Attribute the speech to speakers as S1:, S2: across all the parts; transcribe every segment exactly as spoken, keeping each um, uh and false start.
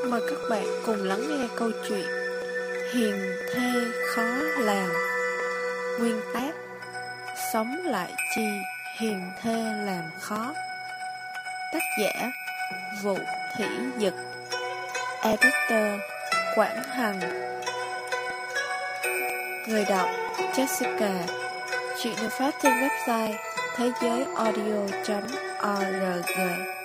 S1: Mời các bạn cùng lắng nghe câu chuyện Hiền thê khó làm. Nguyên tác: sống lại chi hiền thê làm khó. Tác giả: Vũ Thủy Dực. Editor: Quảng Hành. Người đọc: Jessica. Chuyện được phát trên website thế giới audio chấm org.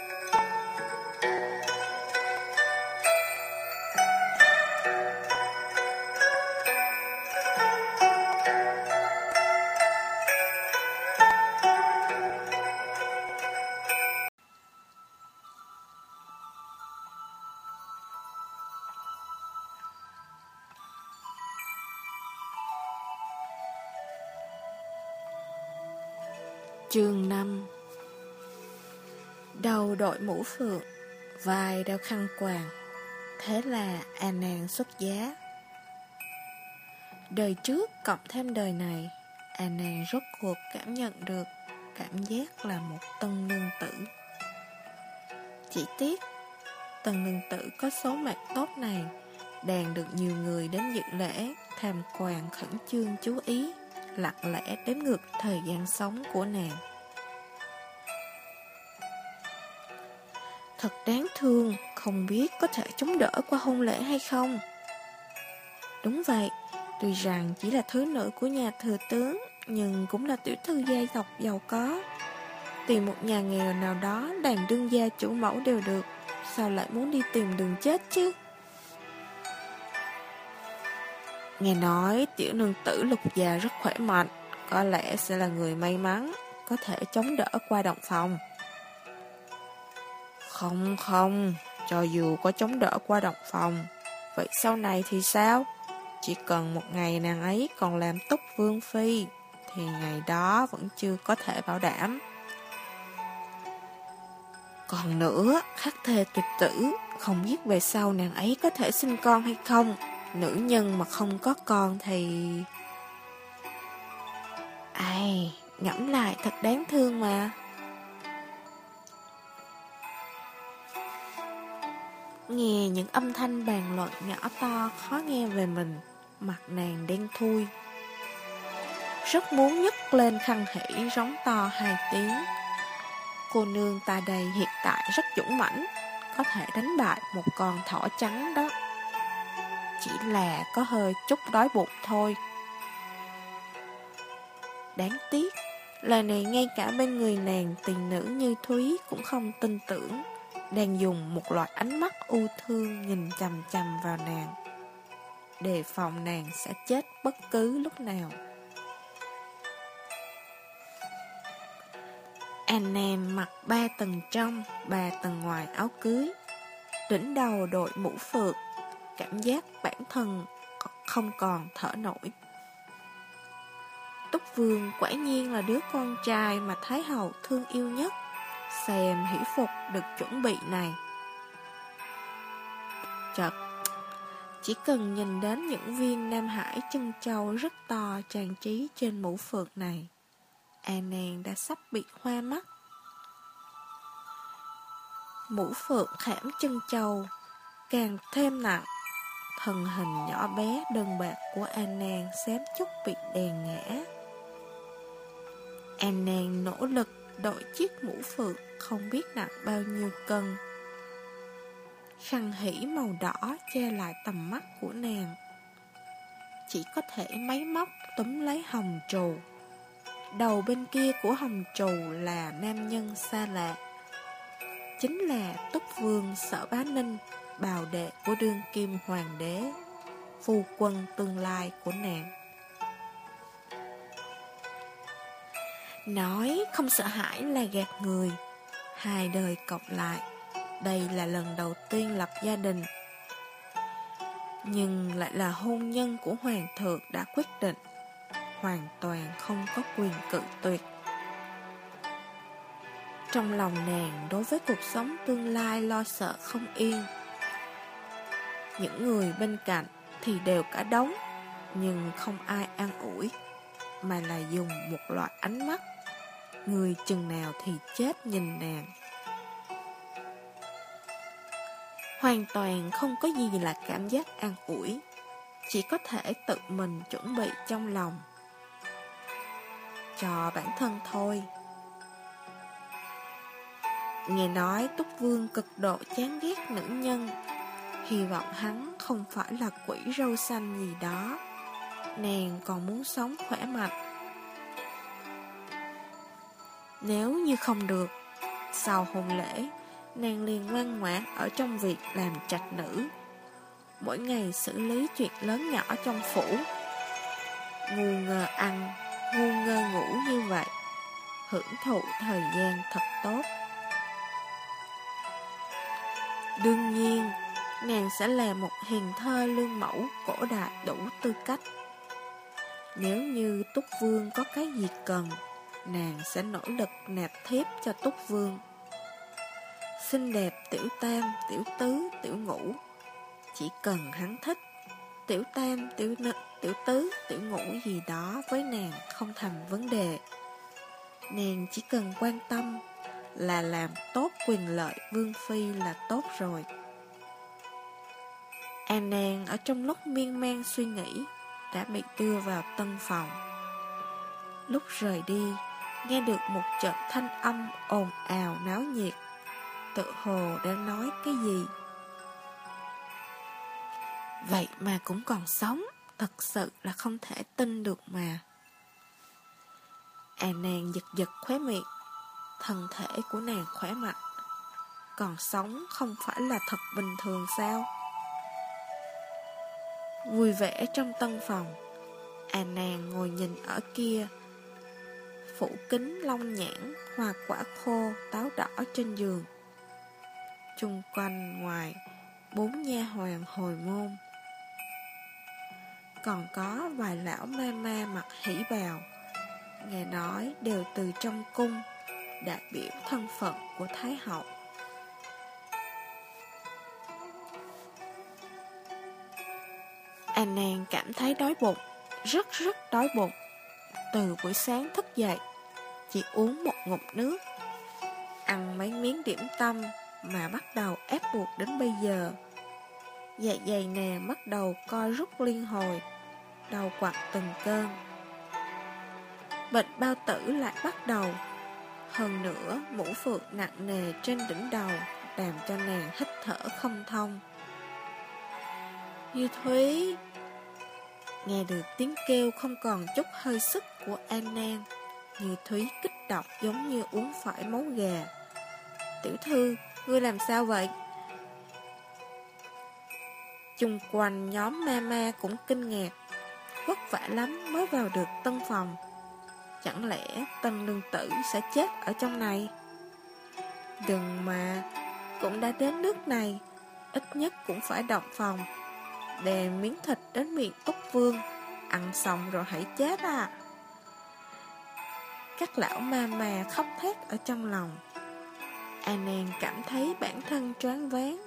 S1: Chương năm. Đầu đội mũ phượng, vai đeo khăn quàng. Thế là An Nan xuất giá. Đời trước cộng thêm đời này, An Nan rốt cuộc cảm nhận được cảm giác là một tân nương tử. Chỉ tiếc, tân nương tử có số mệnh tốt này đang được nhiều người đến dự lễ tham quan khẩn trương chú ý, lặng lẽ đếm ngược thời gian sống của nàng. Thật đáng thương, không biết có thể chống đỡ qua hôn lễ hay không. Đúng vậy, tuy rằng chỉ là thứ nữ của nhà thừa tướng, nhưng cũng là tiểu thư gia tộc giàu có. Tìm một nhà nghèo nào đó đàn đương gia chủ mẫu đều được, sao lại muốn đi tìm đường chết chứ? Nghe nói tiểu nương tử Lục già rất khỏe mạnh, có lẽ sẽ là người may mắn, có thể chống đỡ qua động phòng. Không không, cho dù có chống đỡ qua động phòng, vậy sau này thì sao? Chỉ cần một ngày nàng ấy còn làm túc vương phi, thì ngày đó vẫn chưa có thể bảo đảm. Còn nữa, khắc thề tuyệt tử, không biết về sau nàng ấy có thể sinh con hay không. Nữ nhân mà không có con thì... Ai, ngẫm lại thật đáng thương mà. Nghe những âm thanh bàn luận nhỏ to khó nghe về mình, mặt nàng đen thui. Rất muốn nhấc lên khăn hỉ rống to hai tiếng. Cô nương ta đây hiện tại rất dũng mãnh, có thể đánh bại một con thỏ trắng đó. Chỉ là có hơi chút đói bụng thôi. Đáng tiếc, lời này ngay cả bên người nàng tiền nữ như Thúy cũng không tin tưởng, đang dùng một loại ánh mắt u thương nhìn chằm chằm vào nàng, đề phòng nàng sẽ chết bất cứ lúc nào. An Nan mặc ba tầng trong, ba tầng ngoài áo cưới, đỉnh đầu đội mũ phượng, cảm giác bản thân không còn thở nổi. Túc Vương quả nhiên là đứa con trai mà Thái Hậu thương yêu nhất. Xem hỷ phục được chuẩn bị này. Chật, chỉ cần nhìn đến những viên Nam Hải chân châu rất to trang trí trên mũ phượng này, An Nan đã sắp bị hoa mắt. Mũ phượng khảm chân châu càng thêm nặng, thân hình nhỏ bé đơn bạc của An Nan xém chút bị đè ngã. An Nan nỗ lực đội chiếc mũ phượng không biết nặng bao nhiêu cân. Khăn hỉ màu đỏ che lại tầm mắt của nàng, chỉ có thể máy móc túm lấy hồng trù. Đầu bên kia của hồng trù là nam nhân xa lạ, chính là Túc Vương Sở Bá Ninh, bào đệ của đương kim hoàng đế, phu quân tương lai của nàng. Nói không sợ hãi là gạt người. Hai đời cộng lại, đây là lần đầu tiên lập gia đình, nhưng lại là hôn nhân của hoàng thượng đã quyết định, hoàn toàn không có quyền cự tuyệt. Trong lòng nàng đối với cuộc sống tương lai lo sợ không yên. Những người bên cạnh thì đều cả đống, nhưng không ai an ủi, mà là dùng một loại ánh mắt người chừng nào thì chết nhìn nàng. hoàn toàn không có gì là cảm giác an ủi, chỉ có thể tự mình chuẩn bị trong lòng cho bản thân thôi. Nghe nói Túc Vương cực độ chán ghét nữ nhân, hy vọng hắn không phải là quỷ râu xanh gì đó. Nàng còn muốn sống khỏe mạnh. Nếu như không được, sau hôn lễ, nàng liền ngoan ngoãn ở trong việc làm trạch nữ, mỗi ngày xử lý chuyện lớn nhỏ trong phủ. Ngu ngơ ăn, ngu ngơ ngủ như vậy, hưởng thụ thời gian thật tốt. Đương nhiên, nàng sẽ là một hiền thơ lương mẫu cổ đại đủ tư cách. Nếu như Túc Vương có cái gì cần, nàng sẽ nỗ lực nạp thiếp cho Túc Vương. Xinh đẹp tiểu tam, tiểu tứ, tiểu ngũ, chỉ cần hắn thích. Tiểu tam, tiểu nữ, tiểu tứ, tiểu ngũ gì đó với nàng không thành vấn đề. Nàng chỉ cần quan tâm là làm tốt quyền lợi vương phi là tốt rồi. An Nàng ở trong lúc miên man suy nghĩ đã bị đưa vào tân phòng. Lúc rời đi, nghe được một trận thanh âm ồn ào náo nhiệt, tự hồ đang nói cái gì. Vậy mà cũng còn sống, thật sự là không thể tin được mà. An Nàng giật giật khóe miệng, thân thể của nàng khỏe mạnh, còn sống không phải là thật bình thường sao? Vui vẻ trong tân phòng, An Nàng ngồi nhìn ở kia, phủ kính long nhãn, hoa quả khô, táo đỏ trên giường. Chung quanh ngoài, bốn nha hoàn hồi môn, còn có vài lão ma ma mặc hỉ bào, nghe nói đều từ trong cung, đại biểu thân phận của Thái hậu. An Nàng cảm thấy đói bụng, rất rất đói bụng. Từ buổi sáng thức dậy, chỉ uống một ngụm nước, ăn mấy miếng điểm tâm mà bắt đầu ép buộc đến bây giờ. Dạ dày nàng bắt đầu co rút liên hồi, đau quặn từng cơn. Bệnh bao tử lại bắt đầu. Hơn nữa, mũ phượng nặng nề trên đỉnh đầu làm cho nàng hít thở không thông. Như Thúy. Nghe được tiếng kêu không còn chút hơi sức của An Nàng, Như Thúy kích động giống như uống phải máu gà. Tiểu thư, ngươi làm sao vậy? Chung quanh nhóm mama cũng kinh ngạc, vất vả lắm mới vào được tân phòng. Chẳng lẽ tân nương tử sẽ chết ở trong này? Đừng mà, cũng đã đến nước này, ít nhất cũng phải động phòng, đem miếng thịt đến miệng Túc Vương, ăn xong rồi hãy chết à. Các lão ma mà khóc thét ở trong lòng. An Nàng cảm thấy bản thân choáng váng,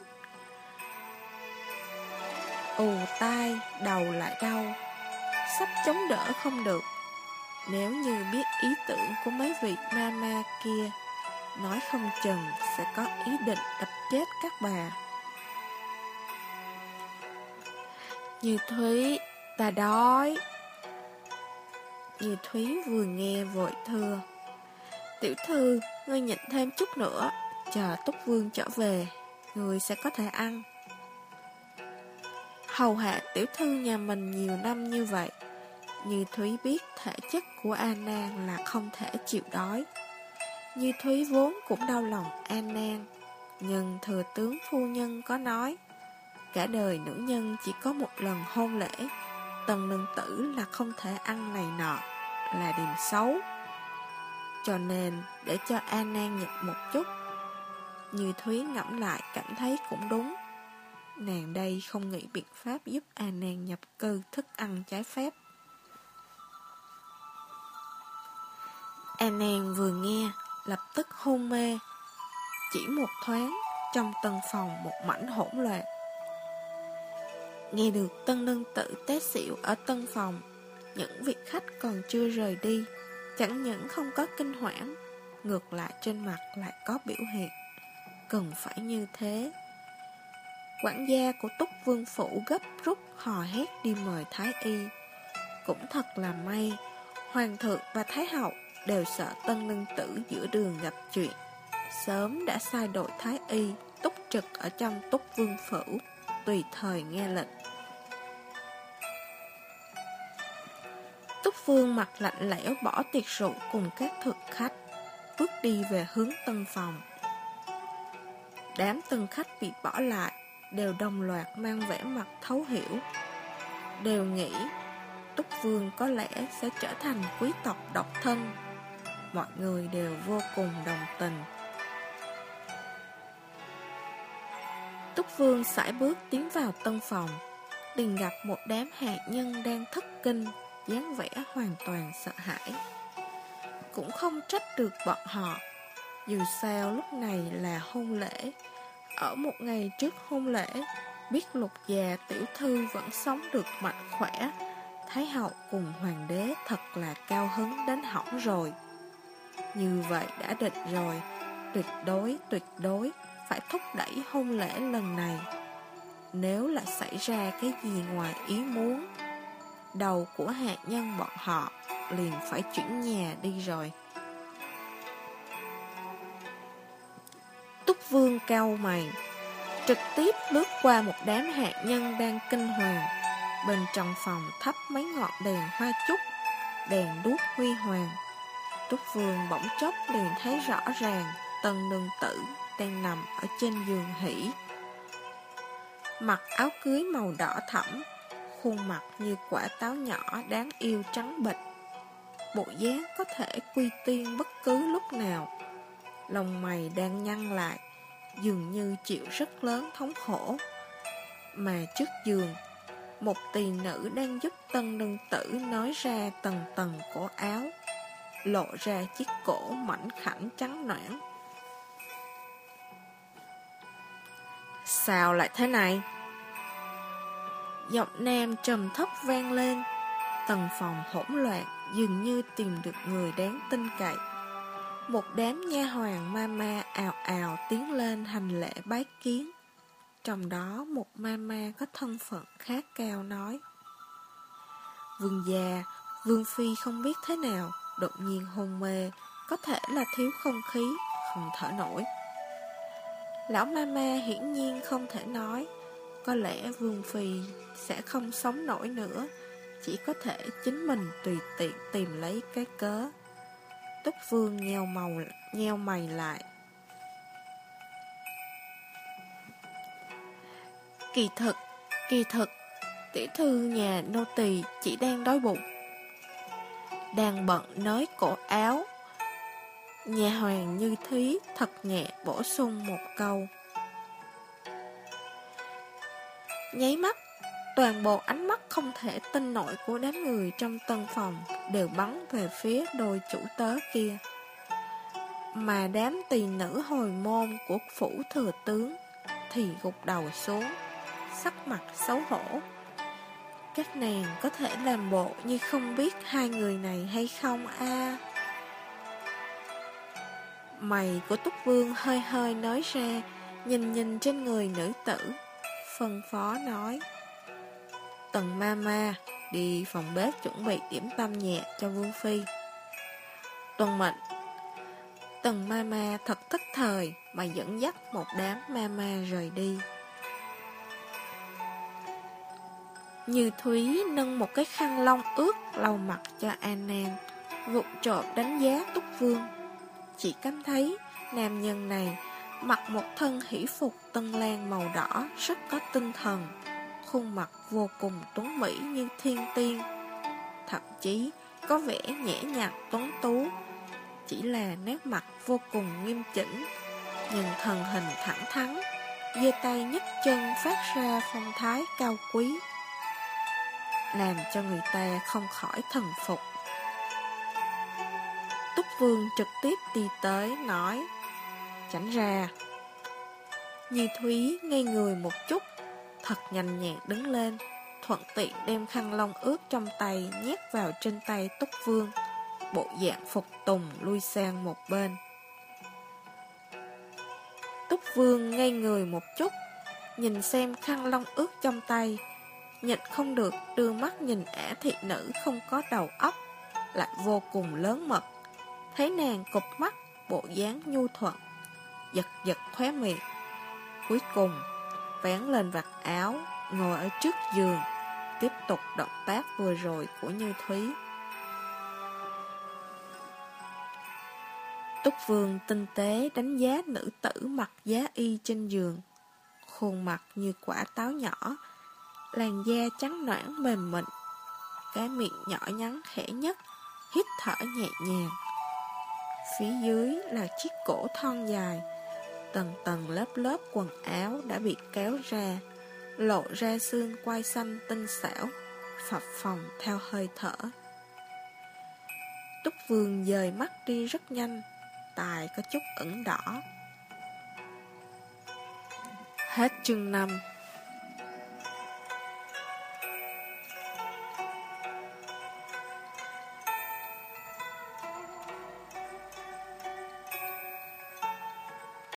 S1: ù tai, đầu lại đau, sắp chống đỡ không được. Nếu như biết ý tưởng của mấy vị ma ma kia, nói không chừng sẽ có ý định đập chết các bà. Như Thúy, ta đói. Như Thúy vừa nghe vội thưa, tiểu thư, ngươi nhịn thêm chút nữa, chờ Túc Vương trở về, ngươi sẽ có thể ăn. Hầu hạ tiểu thư nhà mình nhiều năm như vậy, Như Thúy biết thể chất của An Nàng là không thể chịu đói. Như Thúy vốn cũng đau lòng An Nàng, nhưng thừa tướng phu nhân có nói, cả đời nữ nhân chỉ có một lần hôn lễ, tần nương tử là không thể ăn này nọ, là điểm xấu. Cho nên để cho An Nàng nhịn một chút. Như Thúy ngẫm lại cảm thấy cũng đúng. Nàng đây không nghĩ biện pháp giúp An Nàng nhập cư thức ăn trái phép. An Nàng vừa nghe, lập tức hôn mê. Chỉ một thoáng, trong tân phòng một mảnh hỗn loạn. Nghe được tân nương tử té xỉu ở tân phòng, những vị khách còn chưa rời đi, chẳng những không có kinh hoảng, ngược lại trên mặt lại có biểu hiện. Cần phải như thế. Quản gia của Túc Vương phủ gấp rút hò hét đi mời Thái Y. Cũng thật là may, Hoàng thượng và Thái hậu đều sợ tân nương tử giữa đường gặp chuyện, sớm đã sai đội Thái Y túc trực ở trong Túc Vương phủ, tùy thời nghe lệnh. Túc Vương mặt lạnh lẽo bỏ tiệc rượu cùng các thực khách, bước đi về hướng tân phòng. Đám tân khách bị bỏ lại đều đồng loạt mang vẻ mặt thấu hiểu, đều nghĩ Túc Vương có lẽ sẽ trở thành quý tộc độc thân. Mọi người đều vô cùng đồng tình. Túc Vương sải bước tiến vào tân phòng, liền gặp một đám hạ nhân đang thất kinh, dáng vẻ hoàn toàn sợ hãi. Cũng không trách được bọn họ, dù sao lúc này là hôn lễ. Ở một ngày trước hôn lễ, biết Lục già tiểu thư vẫn sống được mạnh khỏe, Thái hậu cùng hoàng đế thật là cao hứng đến hỏng rồi. Như vậy đã định rồi, tuyệt đối tuyệt đối phải thúc đẩy hôn lễ lần này. Nếu là xảy ra cái gì ngoài ý muốn, đầu của hạ nhân bọn họ liền phải chuyển nhà đi rồi. Túc Vương cau mày, trực tiếp lướt qua một đám hạ nhân đang kinh hoàng. Bên trong phòng thắp mấy ngọn đèn hoa trúc, đèn đuốc huy hoàng. Túc Vương bỗng chốc liền thấy rõ ràng tân nương tử đang nằm ở trên giường hỷ, mặc áo cưới màu đỏ thẫm, khuôn mặt như quả táo nhỏ đáng yêu trắng bệch, bộ dáng có thể quy tiên bất cứ lúc nào. Lông mày đang nhăn lại, dường như chịu rất lớn thống khổ. Mà trước giường, một tỳ nữ đang giúp tân nương tử nói ra tầng tầng cổ áo, lộ ra chiếc cổ mảnh khảnh trắng nõn. Sao lại thế này? Giọng nam trầm thấp vang lên. Tầng phòng hỗn loạn, dường như tìm được người đáng tin cậy. Một đám nha hoàn ma ma ào ào tiến lên hành lễ bái kiến. Trong đó một ma ma có thân phận khá cao nói: Vương gia, Vương phi không biết thế nào, đột nhiên hôn mê, có thể là thiếu không khí, không thở nổi. Lão ma ma hiển nhiên không thể nói, có lẽ Vương phi sẽ không sống nổi nữa, chỉ có thể chính mình tùy tiện tìm lấy cái cớ. Túc Vương nheo màu nheo mày lại. Kỳ thực, kỳ thực, tiểu thư nhà nô tỳ chỉ đang đói bụng, đang bận nới cổ áo. Nhà hoàng Như Thúy thật nhẹ bổ sung một câu. Nháy mắt, toàn bộ ánh mắt không thể tin nổi của đám người trong tân phòng đều bắn về phía đôi chủ tớ kia. Mà đám tỳ nữ hồi môn của phủ thừa tướng thì gục đầu xuống, sắc mặt xấu hổ. Các nàng có thể làm bộ như không biết hai người này hay không a? À? Mày của Túc Vương hơi hơi nói ra, nhìn nhìn trên người nữ tử, phân phó nói: Tần ma ma, đi phòng bếp chuẩn bị điểm tâm nhẹ cho Vương phi. Tuân mệnh. Tần ma ma thật tức thời mà dẫn dắt một đám ma ma rời đi. Như Thúy nâng một cái khăn lông ướt lau mặt cho An Nan, vụng trộm đánh giá Túc Vương. Chỉ cảm thấy nam nhân này mặc một thân hỷ phục tân lan màu đỏ rất có tinh thần, khuôn mặt vô cùng tuấn mỹ như thiên tiên, thậm chí có vẻ nhẹ nhàng tuấn tú. Chỉ là nét mặt vô cùng nghiêm chỉnh, nhưng thần hình thẳng thắn, giơ tay nhấc chân phát ra phong thái cao quý, làm cho người ta không khỏi thần phục. Túc Vương trực tiếp đi tới nói: Tránh ra. Như Thúy ngây người một chút, thật nhanh nhẹn đứng lên, thuận tiện đem khăn lông ướt trong tay nhét vào trên tay Túc Vương, bộ dạng phục tùng lui sang một bên. Túc Vương ngây người một chút, nhìn xem khăn lông ướt trong tay, nhịn không được đưa mắt nhìn ả thị nữ không có đầu óc, lại vô cùng lớn mật. Thấy nàng cụp mắt, bộ dáng nhu thuận, giật giật khóe miệng. Cuối cùng, vén lên vạt áo, ngồi ở trước giường, tiếp tục động tác vừa rồi của Như Thúy. Túc Vương tinh tế đánh giá nữ tử mặc giá y trên giường. Khuôn mặt như quả táo nhỏ, làn da trắng nõn mềm mịn, cái miệng nhỏ nhắn khẽ nhất, hít thở nhẹ nhàng. Phía dưới là chiếc cổ thon dài, tầng tầng lớp lớp quần áo đã bị kéo ra, lộ ra xương quai xanh tinh xảo, phập phồng theo hơi thở. Túc Vương dời mắt đi rất nhanh, tài có chút ửng đỏ. Hết chương năm.